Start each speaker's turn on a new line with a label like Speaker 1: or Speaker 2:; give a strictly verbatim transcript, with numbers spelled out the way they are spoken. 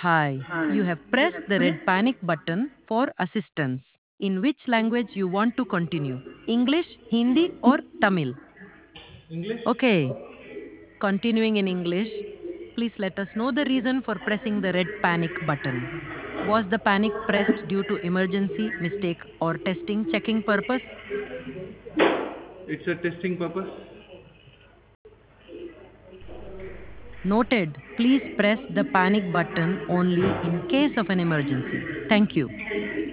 Speaker 1: Hi, you have pressed the red panic button for assistance. In which language you want to continue? English, Hindi, or Tamil?
Speaker 2: English?
Speaker 1: Okay, continuing in English, please let us know the reason for pressing the red panic button. Was the panic pressed due to emergency, mistake, or testing checking purpose?
Speaker 2: It's a testing purpose.
Speaker 1: Noted. Please press the panic button only in case of an emergency. Thank you.